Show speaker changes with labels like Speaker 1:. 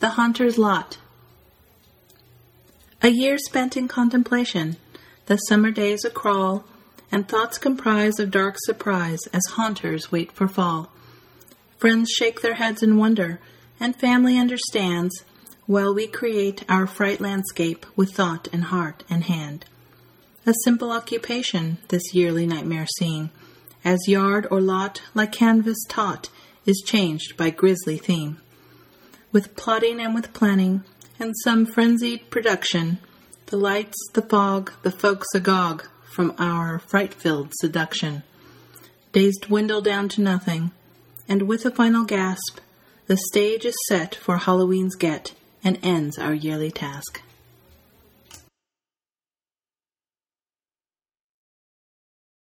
Speaker 1: The Haunter's Lot. A year spent in contemplation, the summer days a crawl, and thoughts comprise of dark surprise as haunters wait for fall. Friends shake their heads in wonder, and family understands, while we create our fright landscape with thought and heart and hand. A simple occupation, this yearly nightmare scene, as yard or lot, like canvas taut, is changed by grisly theme. With plotting and with planning, and some frenzied production, the lights, the fog, the folks agog from our fright-filled seduction. Days dwindle down to nothing, and with a final gasp, the stage is set for Halloween's get, and ends our yearly task.